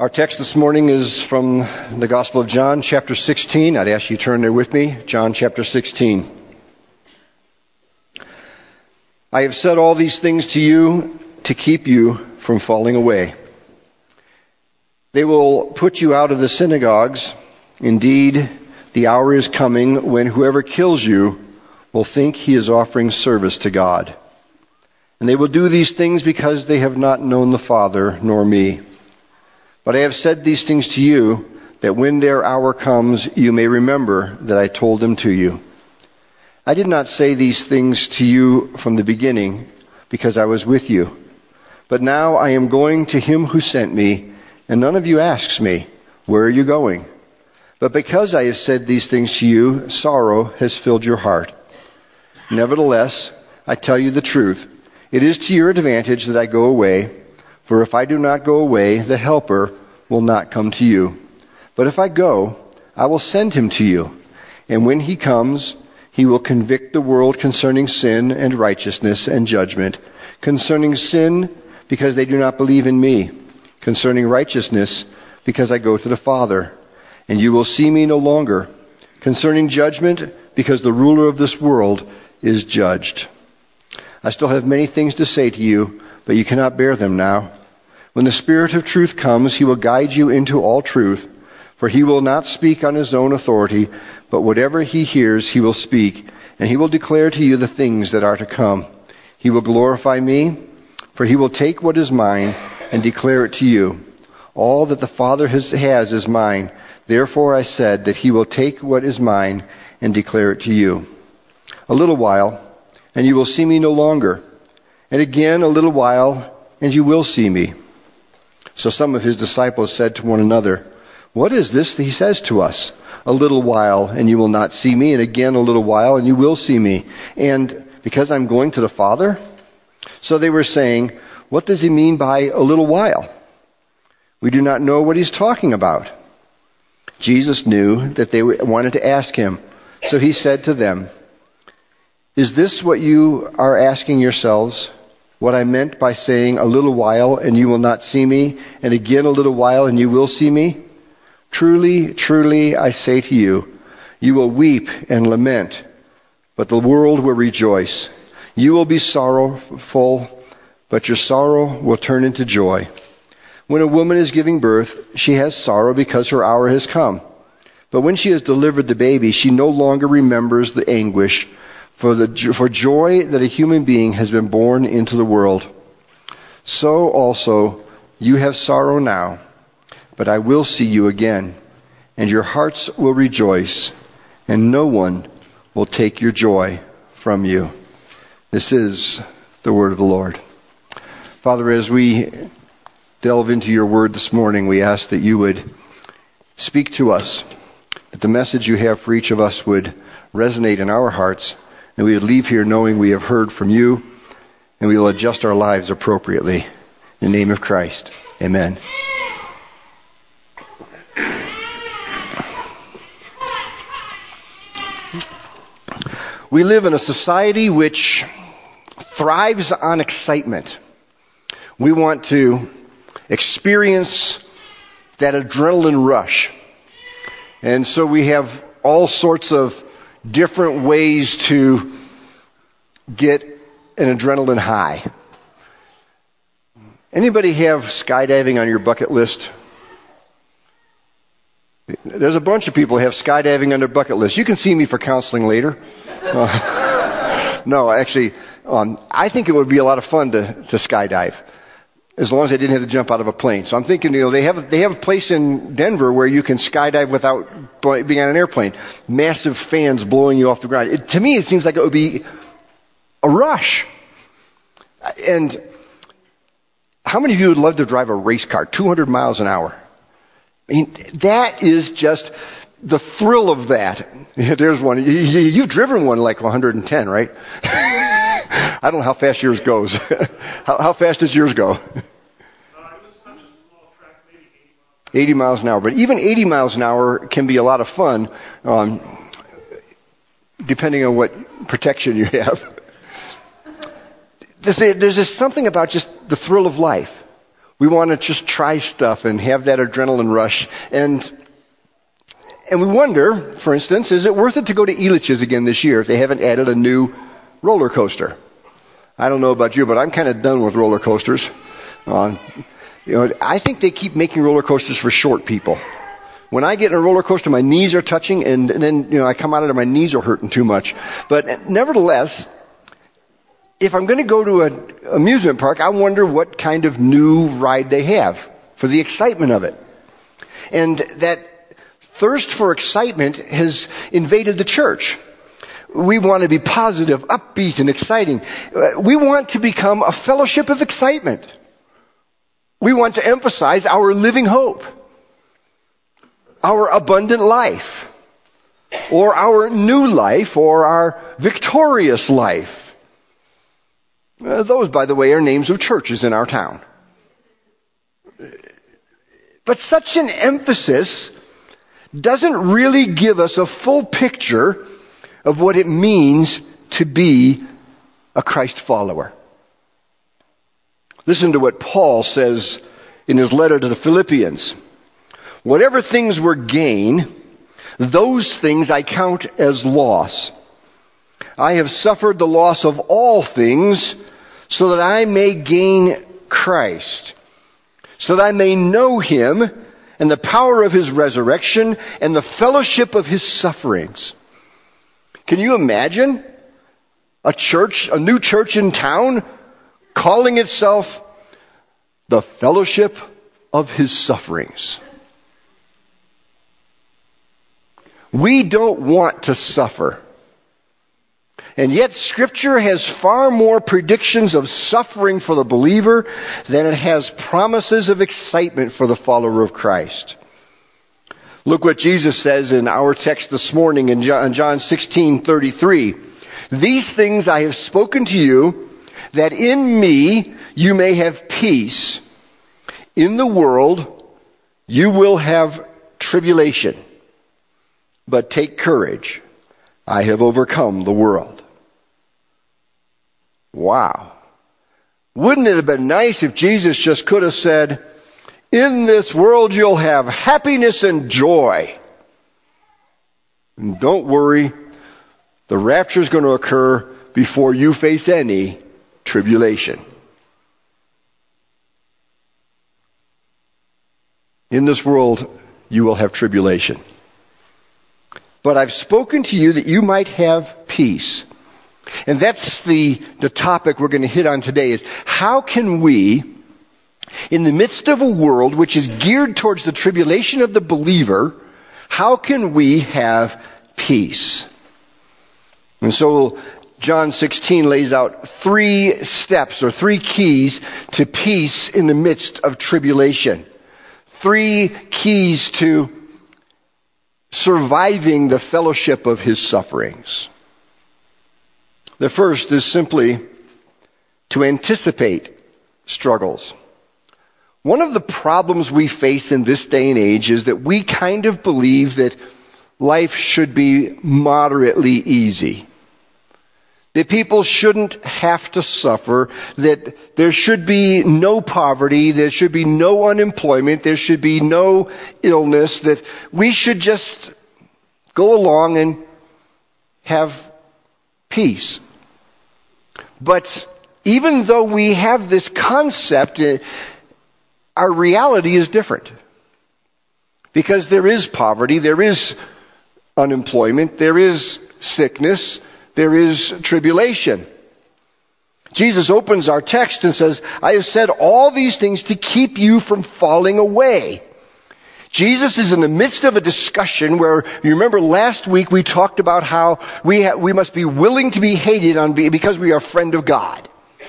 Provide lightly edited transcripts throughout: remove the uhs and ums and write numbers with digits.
Our text this morning is from the Gospel of John, chapter 16. I'd ask you to turn there with me. John chapter 16. I have said all these things to you to keep you from falling away. They will put you out of the synagogues. Indeed, the hour is coming when whoever kills you will think he is offering service to God. And they will do these things because they have not known the Father nor me. But I have said these things to you, that when their hour comes, you may remember that I told them to you. I did not say these things to you from the beginning, because I was with you. But now I am going to him who sent me, and none of you asks me, where are you going? But because I have said these things to you, sorrow has filled your heart. Nevertheless, I tell you the truth. It is to your advantage that I go away. For if I do not go away, the Helper will not come to you. But if I go, I will send him to you. And when he comes, he will convict the world concerning sin and righteousness and judgment. Concerning sin, because they do not believe in me. Concerning righteousness, because I go to the Father, and you will see me no longer. Concerning judgment, because the ruler of this world is judged. I still have many things to say to you, but you cannot bear them now. When the Spirit of truth comes, he will guide you into all truth, for he will not speak on his own authority, but whatever he hears he will speak, and he will declare to you the things that are to come. He will glorify me, for he will take what is mine and declare it to you. All that the Father has is mine. Therefore I said that he will take what is mine and declare it to you. A little while, and you will see me no longer. And again, a little while, and you will see me. So some of his disciples said to one another, what is this that he says to us? A little while, and you will not see me, and again a little while, and you will see me. And because I'm going to the Father? So they were saying, what does he mean by a little while? We do not know what he's talking about. Jesus knew that they wanted to ask him. So he said to them, is this what you are asking yourselves? What I meant by saying a little while and you will not see me, and again a little while and you will see me? Truly, truly, I say to you, you will weep and lament, but the world will rejoice. You will be sorrowful, but your sorrow will turn into joy. When a woman is giving birth, she has sorrow because her hour has come. But when she has delivered the baby, she no longer remembers the anguish for joy that a human being has been born into the world. So also you have sorrow now, but I will see you again, and your hearts will rejoice, and no one will take your joy from you. This is the word of the Lord. Father, as we delve into your word this morning, we ask that you would speak to us, that the message you have for each of us would resonate in our hearts, and we would leave here knowing we have heard from you, and we will adjust our lives appropriately. In the name of Christ, amen. We live in a society which thrives on excitement. We want to experience that adrenaline rush. And so we have all sorts of different ways to get an adrenaline high. Anybody have skydiving on your bucket list? There's a bunch of people who have skydiving on their bucket list. You can see me for counseling later. No, actually, I think it would be a lot of fun to skydive, as long as I didn't have to jump out of a plane. So I'm thinking, they have a place in Denver where you can skydive without being on an airplane. Massive fans blowing you off the ground. To me, it seems like it would be a rush. And how many of you would love to drive a race car, 200 miles an hour? I mean, that is just the thrill of that. There's one. You've driven one like 110, right? I don't know how fast yours goes. How fast does yours go? It was such a small track, maybe 80 miles. 80 miles an hour. But even 80 miles an hour can be a lot of fun, depending on what protection you have. There's just something about just the thrill of life. We want to just try stuff and have that adrenaline rush. And we wonder, for instance, is it worth it to go to Elitch's again this year if they haven't added a new roller coaster? I don't know about you, but I'm kind of done with roller coasters. I think they keep making roller coasters for short people. When I get in a roller coaster, my knees are touching, and then I come out of there, my knees are hurting too much. But nevertheless, if I'm going to go to an amusement park, I wonder what kind of new ride they have for the excitement of it. And that thirst for excitement has invaded the church. We want to be positive, upbeat, and exciting. We want to become a fellowship of excitement. We want to emphasize our living hope, our abundant life, or our new life, or our victorious life. Those, by the way, are names of churches in our town. But such an emphasis doesn't really give us a full picture of what it means to be a Christ follower. Listen to what Paul says in his letter to the Philippians. Whatever things were gain, those things I count as loss. I have suffered the loss of all things so that I may gain Christ, so that I may know Him and the power of His resurrection and the fellowship of His sufferings. Can you imagine a church, a new church in town, calling itself the fellowship of His sufferings? We don't want to suffer. And yet Scripture has far more predictions of suffering for the believer than it has promises of excitement for the follower of Christ. Look what Jesus says in our text this morning in John 16:33. These things I have spoken to you, that in me you may have peace. In the world you will have tribulation. But take courage. I have overcome the world. Wow. Wouldn't it have been nice if Jesus just could have said, in this world you'll have happiness and joy. And don't worry, the rapture is going to occur before you face any tribulation. In this world you will have tribulation. But I've spoken to you that you might have peace. And that's the topic we're going to hit on today, is how can we, in the midst of a world which is geared towards the tribulation of the believer, how can we have peace? And so John 16 lays out 3 steps or 3 keys to peace in the midst of tribulation. 3 keys to surviving the fellowship of His sufferings. The first is simply to anticipate struggles. One of the problems we face in this day and age is that we kind of believe that life should be moderately easy. That people shouldn't have to suffer, that there should be no poverty, there should be no unemployment, there should be no illness, that we should just go along and have peace. But even though we have this concept, our reality is different. Because there is poverty, there is unemployment, there is sickness, there is tribulation. Jesus opens our text and says, I have said all these things to keep you from falling away. Jesus is in the midst of a discussion where, you remember last week we talked about how we must be willing to be hated because we are a friend of God.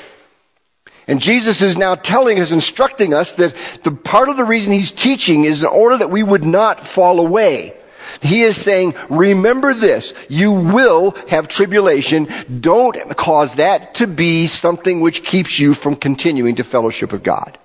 And Jesus is now telling us, instructing us that the part of the reason He's teaching is in order that we would not fall away. He is saying, remember this, you will have tribulation. Don't cause that to be something which keeps you from continuing to fellowship with God.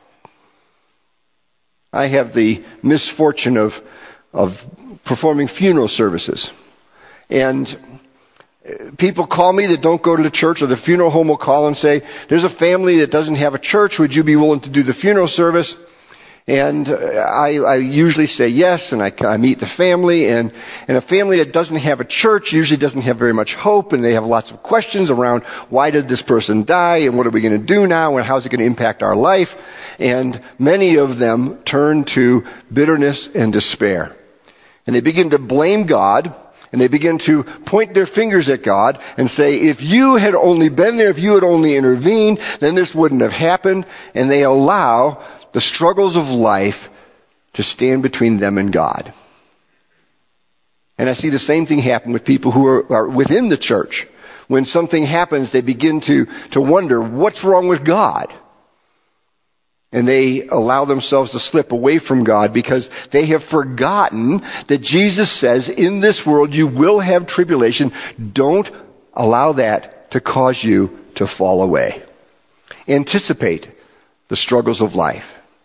I have the misfortune of performing funeral services. And people call me that don't go to the church, or the funeral home will call and say, there's a family that doesn't have a church. Would you be willing to do the funeral service? And I usually say yes, and I meet the family, and a family that doesn't have a church usually doesn't have very much hope, and they have lots of questions around why did this person die, and what are we going to do now, and how's it going to impact our life? And many of them turn to bitterness and despair. And they begin to blame God, and they begin to point their fingers at God and say, if you had only been there, if you had only intervened, then this wouldn't have happened. And they allow the struggles of life to stand between them and God. And I see the same thing happen with people who are within the church. When something happens, they begin to wonder, what's wrong with God? And they allow themselves to slip away from God because they have forgotten that Jesus says, in this world you will have tribulation. Don't allow that to cause you to fall away. Anticipate the struggles of life.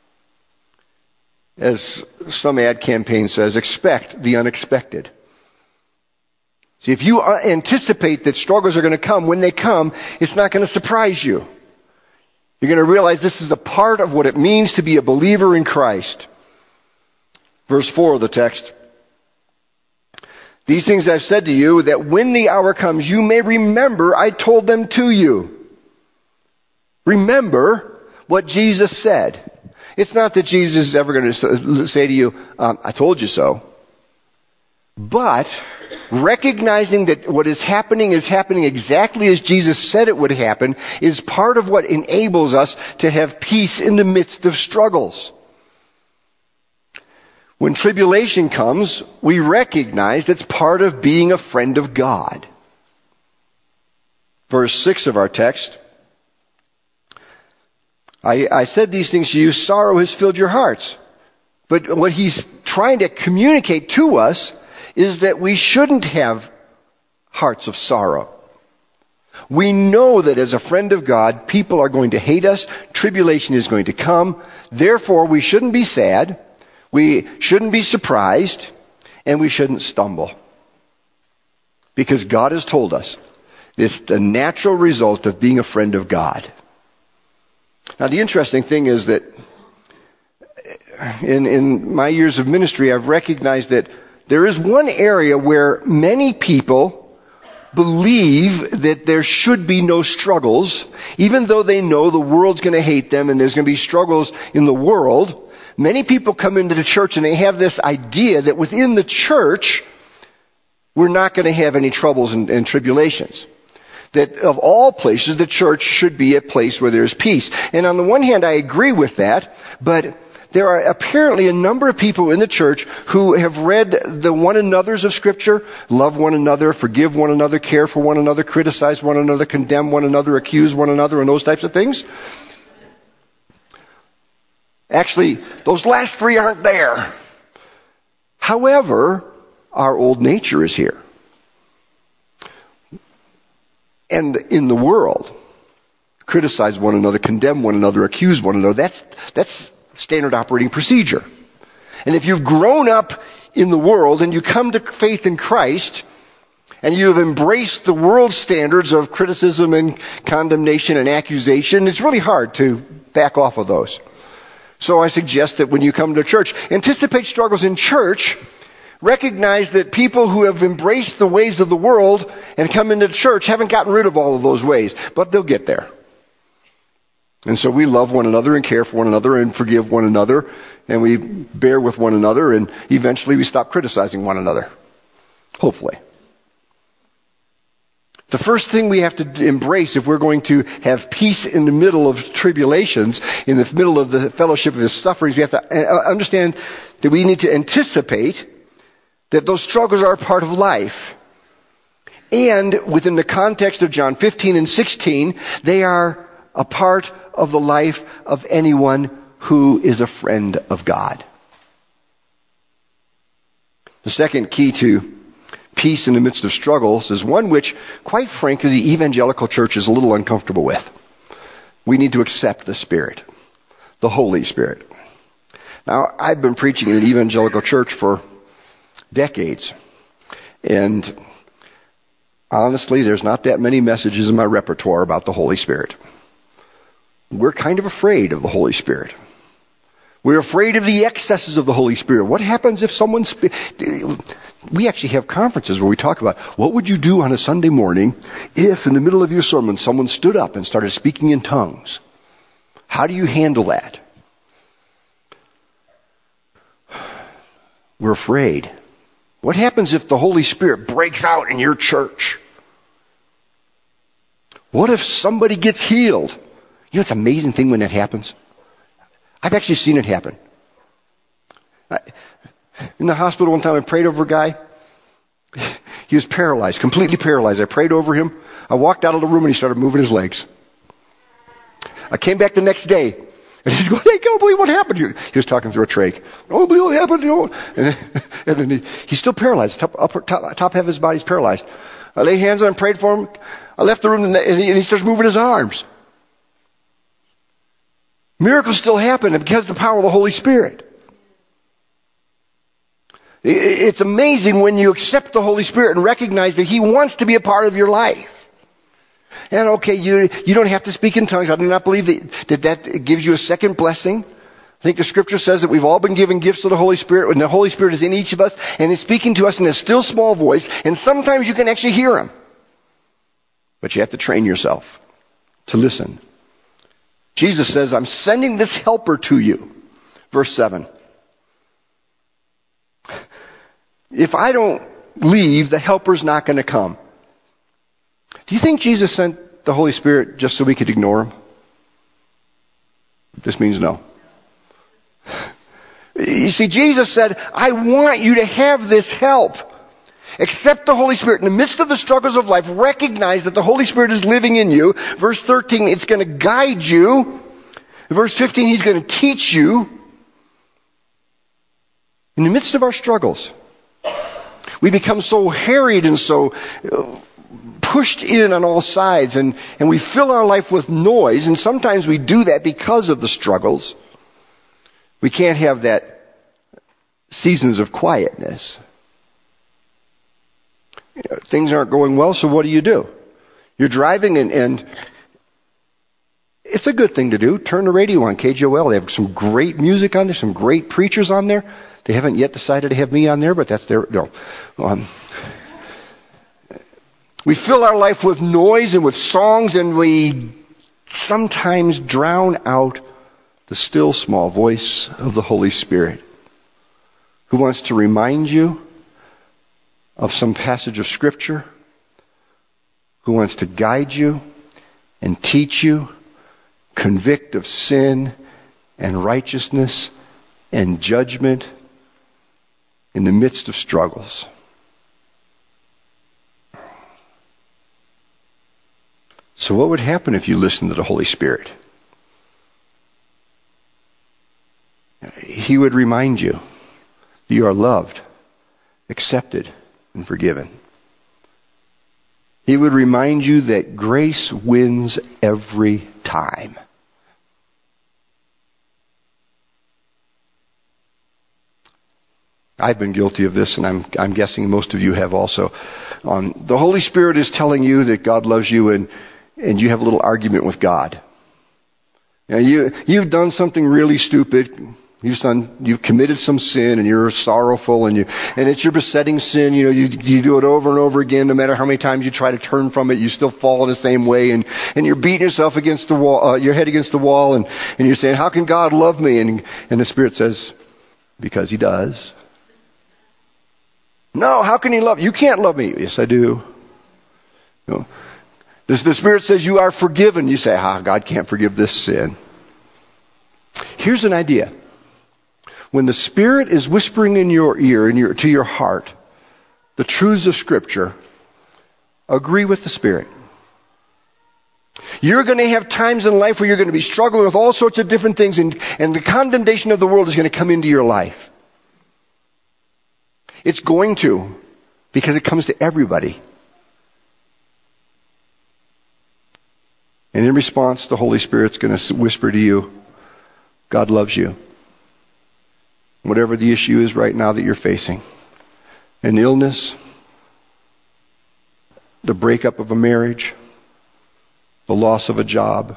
As some ad campaign says, expect the unexpected. See, if you anticipate that struggles are going to come, when they come, it's not going to surprise you. You're going to realize this is a part of what it means to be a believer in Christ. Verse 4 of the text. These things I've said to you, that when the hour comes, you may remember I told them to you. Remember what Jesus said. It's not that Jesus is ever going to say to you, I told you so. But recognizing that what is happening exactly as Jesus said it would happen is part of what enables us to have peace in the midst of struggles. When tribulation comes, we recognize that's part of being a friend of God. Verse 6 of our text. I said these things to you, sorrow has filled your hearts. But what he's trying to communicate to us is that we shouldn't have hearts of sorrow. We know that as a friend of God, people are going to hate us. Tribulation is going to come. Therefore, we shouldn't be sad. We shouldn't be surprised. And we shouldn't stumble. Because God has told us it's the natural result of being a friend of God. Now, the interesting thing is that in my years of ministry, I've recognized that there is one area where many people believe that there should be no struggles, even though they know the world's going to hate them and there's going to be struggles in the world. Many people come into the church and they have this idea that within the church, we're not going to have any troubles and tribulations. That of all places, the church should be a place where there's peace. And on the one hand, I agree with that, but there are apparently a number of people in the church who have read the one another's of Scripture, love one another, forgive one another, care for one another, criticize one another, condemn one another, accuse one another, and those types of things. Actually, those last three aren't there. However, our old nature is here. And in the world, criticize one another, condemn one another, accuse one another. That's standard operating procedure. And if you've grown up in the world and you come to faith in Christ and you have embraced the world's standards of criticism and condemnation and accusation, it's really hard to back off of those. So I suggest that when you come to church, anticipate struggles in church. Recognize that people who have embraced the ways of the world and come into church haven't gotten rid of all of those ways, but they'll get there. And so we love one another and care for one another and forgive one another, and we bear with one another, and eventually we stop criticizing one another. Hopefully. The first thing we have to embrace if we're going to have peace in the middle of tribulations, in the middle of the fellowship of His sufferings, we have to understand that we need to anticipate that those struggles are a part of life. And within the context of John 15 and 16, they are a part of the life of anyone who is a friend of God. The second key to peace in the midst of struggles is one which, quite frankly, the evangelical church is a little uncomfortable with. We need to accept the Spirit, the Holy Spirit. Now, I've been preaching in an evangelical church for decades. And honestly, there's not that many messages in my repertoire about the Holy Spirit. We're kind of afraid of the Holy Spirit. We're afraid of the excesses of the Holy Spirit. What happens if someone... We actually have conferences where we talk about what would you do on a Sunday morning if in the middle of your sermon someone stood up and started speaking in tongues? How do you handle that? We're afraid. What happens if the Holy Spirit breaks out in your church? What if somebody gets healed? You know, it's an amazing thing when that happens. I've actually seen it happen. In the hospital one time, I prayed over a guy. He was paralyzed, completely paralyzed. I prayed over him. I walked out of the room and he started moving his legs. I came back the next day and he's going, "Hey, I can't believe what happened to you." He was talking through a trach. "Oh, believe what happened to you." And then he's still paralyzed. Top half of his body's paralyzed. I laid hands on him, prayed for him. I left the room and he starts moving his arms. Miracles still happen because of the power of the Holy Spirit. It's amazing when you accept the Holy Spirit and recognize that He wants to be a part of your life. And okay, you don't have to speak in tongues. I do not believe that gives you a second blessing. I think the Scripture says that we've all been given gifts of the Holy Spirit, and the Holy Spirit is in each of us, and is speaking to us in a still small voice, and sometimes you can actually hear Him. But you have to train yourself to listen. Jesus says, "I'm sending this helper to you." Verse 7. If I don't leave, the helper's not going to come. Do you think Jesus sent the Holy Spirit just so we could ignore Him? This means no. You see, Jesus said, "I want you to have this help. Accept the Holy Spirit. In the midst of the struggles of life, recognize that the Holy Spirit is living in you." Verse 13, it's going to guide you. Verse 15, He's going to teach you. In the midst of our struggles, we become so harried and so pushed in on all sides, and we fill our life with noise, and sometimes we do that because of the struggles. We can't have that seasons of quietness. Things aren't going well, so what do? You're driving and it's a good thing to do. Turn the radio on, KJOL. They have some great music on there, some great preachers on there. They haven't yet decided to have me on there, but that's their... No. We fill our life with noise and with songs, and we sometimes drown out the still small voice of the Holy Spirit, who wants to remind you of some passage of Scripture, who wants to guide you and teach you, convict of sin and righteousness and judgment in the midst of struggles. So what would happen if you listened to the Holy Spirit? He would remind you that you are loved, accepted, and forgiven. He would remind you that grace wins every time. I've been guilty of this, and I'm guessing most of you have also. The Holy Spirit is telling you that God loves you, and you have a little argument with God. Now, you've done something really stupid. You've committed some sin, and you're sorrowful, and it's your besetting sin. You do it over and over again. No matter how many times you try to turn from it, you still fall in the same way, and you're beating yourself against the wall, your head against the wall, and you're saying, "How can God love me?" And the Spirit says, "Because He does." "No, how can He love you? You can't love me." "Yes, I do." The Spirit says you are forgiven. You say, God can't forgive this sin. Here's an idea. When the Spirit is whispering in your ear, to your heart, the truths of Scripture, agree with the Spirit. You're going to have times in life where you're going to be struggling with all sorts of different things, and the condemnation of the world is going to come into your life. It's going to, because it comes to everybody. And in response, the Holy Spirit's going to whisper to you, God loves you. Whatever the issue is right now that you're facing, an illness, the breakup of a marriage, the loss of a job.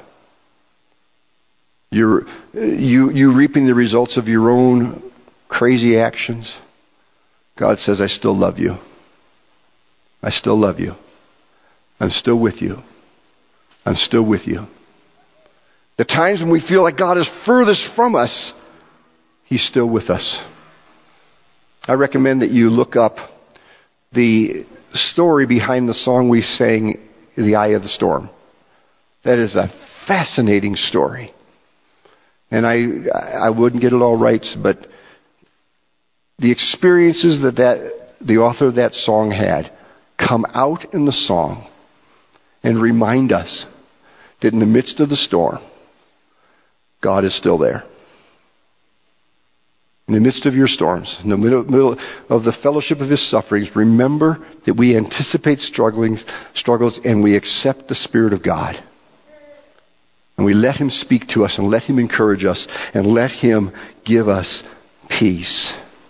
You reaping the results of your own crazy actions. God says, I still love you. I still love you. I'm still with you. I'm still with you. The times when we feel like God is furthest from us, He's still with us. I recommend that you look up the story behind the song we sang, The Eye of the Storm. That is a fascinating story. And I wouldn't get it all right, but the experiences that the author of that song had come out in the song and remind us that in the midst of the storm, God is still there. In the midst of your storms, in the middle of the fellowship of His sufferings, remember that we anticipate struggles and we accept the Spirit of God. And we let Him speak to us and let Him encourage us and let Him give us peace.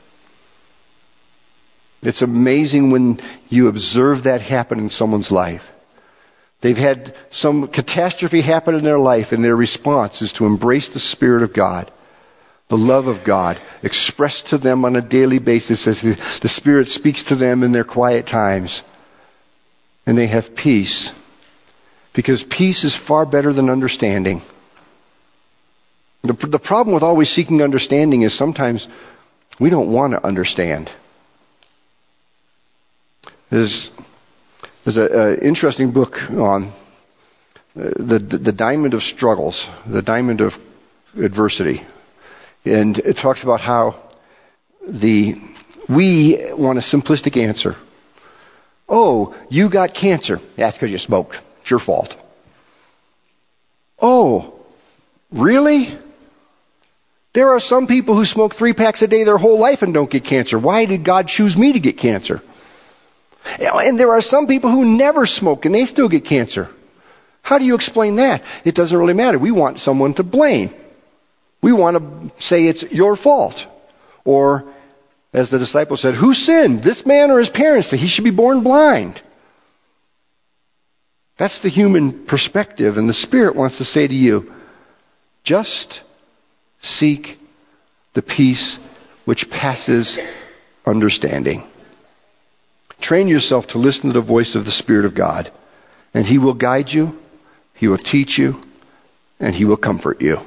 It's amazing when you observe that happen in someone's life. They've had some catastrophe happen in their life, and their response is to embrace the Spirit of God, the love of God, expressed to them on a daily basis as the Spirit speaks to them in their quiet times. And they have peace. Because peace is far better than understanding. The problem with always seeking understanding is sometimes we don't want to understand. There's an interesting book on the diamond of struggles, the diamond of adversity. And it talks about how we want a simplistic answer. Oh, you got cancer. That's because you smoked. It's your fault. Oh, really? There are some people who smoke 3 packs a day their whole life and don't get cancer. Why did God choose me to get cancer? And there are some people who never smoke and they still get cancer. How do you explain that? It doesn't really matter. We want someone to blame. We want to say it's your fault. Or, as the disciples said, who sinned, this man or his parents, that he should be born blind? That's the human perspective, and the Spirit wants to say to you, just seek the peace which passes understanding. Train yourself to listen to the voice of the Spirit of God, and He will guide you, He will teach you, and He will comfort you.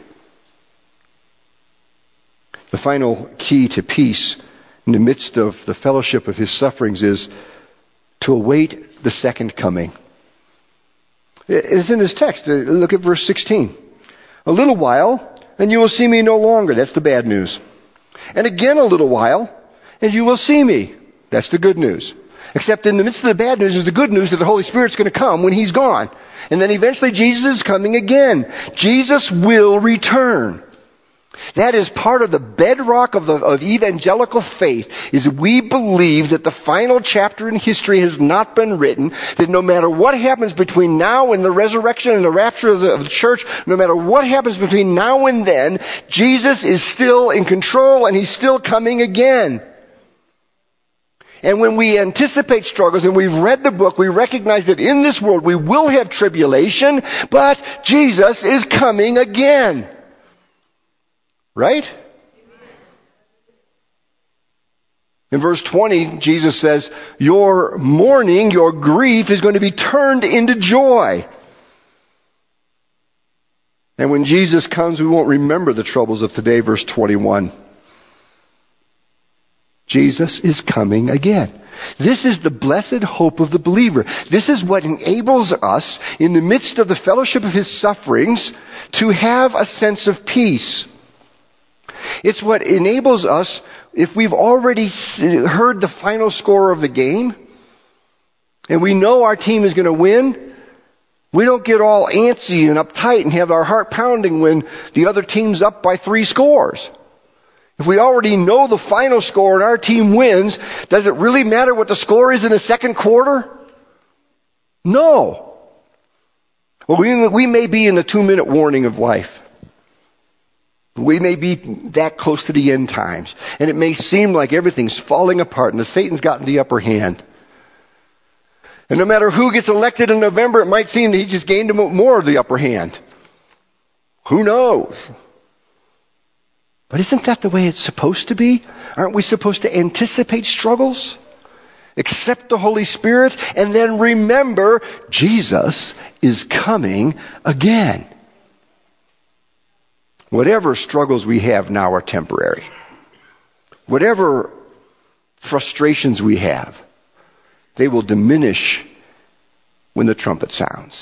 The final key to peace in the midst of the fellowship of His sufferings is to await the second coming. It's in this text. Look at verse 16. A little while, and you will see me no longer. That's the bad news. And again a little while, and you will see me. That's the good news. Except in the midst of the bad news is the good news that the Holy Spirit's going to come when He's gone. And then eventually Jesus is coming again. Jesus will return. That is part of the bedrock of evangelical faith, is we believe that the final chapter in history has not been written, that no matter what happens between now and the resurrection and the rapture of the church, no matter what happens between now and then, Jesus is still in control and He's still coming again. And when we anticipate struggles and we've read the book, we recognize that in this world we will have tribulation, but Jesus is coming again. Right? In verse 20, Jesus says, your mourning, your grief is going to be turned into joy. And when Jesus comes, we won't remember the troubles of today. Verse 21. Jesus is coming again. This is the blessed hope of the believer. This is what enables us, in the midst of the fellowship of His sufferings, to have a sense of peace. It's what enables us, if we've already heard the final score of the game, and we know our team is going to win, we don't get all antsy and uptight and have our heart pounding when the other team's up by 3 scores. If we already know the final score and our team wins, does it really matter what the score is in the second quarter? No. Well, we may be in the 2-minute warning of life. We may be that close to the end times. And it may seem like everything's falling apart and Satan's gotten the upper hand. And no matter who gets elected in November, it might seem that he just gained more of the upper hand. Who knows? But isn't that the way it's supposed to be? Aren't we supposed to anticipate struggles? Accept the Holy Spirit, and then remember, Jesus is coming again. Whatever struggles we have now are temporary. Whatever frustrations we have, they will diminish when the trumpet sounds.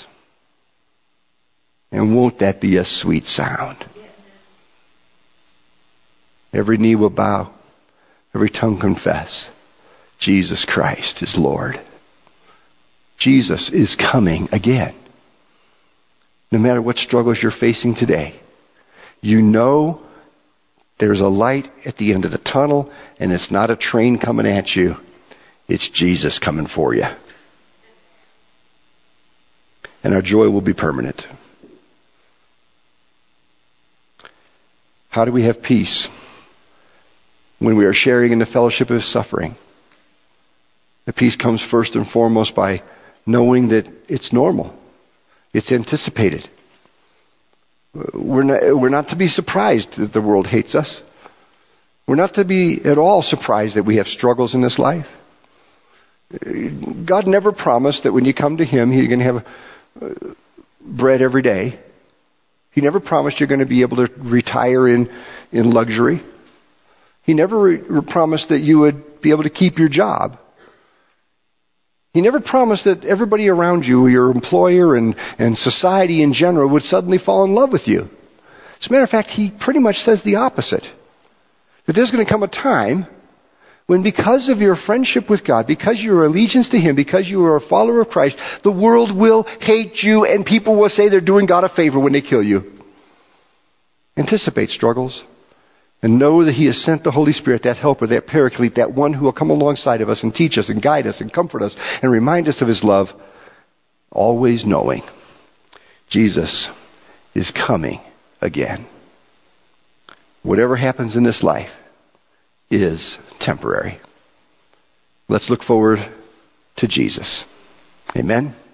And won't that be a sweet sound? Every knee will bow, every tongue confess, Jesus Christ is Lord. Jesus is coming again. No matter what struggles you're facing today, you know there's a light at the end of the tunnel, and it's not a train coming at you. It's Jesus coming for you. And our joy will be permanent. How do we have peace when we are sharing in the fellowship of suffering? The peace comes first and foremost by knowing that it's normal. It's anticipated. We're not to be surprised that the world hates us. We're not to be at all surprised that we have struggles in this life. God never promised that when you come to Him, you're going to have bread every day. He never promised you're going to be able to retire in luxury. He never promised that you would be able to keep your job. He never promised that everybody around you, your employer and society in general, would suddenly fall in love with you. As a matter of fact, He pretty much says the opposite. That there's going to come a time when, because of your friendship with God, because your allegiance to Him, because you are a follower of Christ, the world will hate you and people will say they're doing God a favor when they kill you. Anticipate struggles. And know that He has sent the Holy Spirit, that helper, that paraclete, that one who will come alongside of us and teach us and guide us and comfort us and remind us of His love, always knowing Jesus is coming again. Whatever happens in this life is temporary. Let's look forward to Jesus. Amen.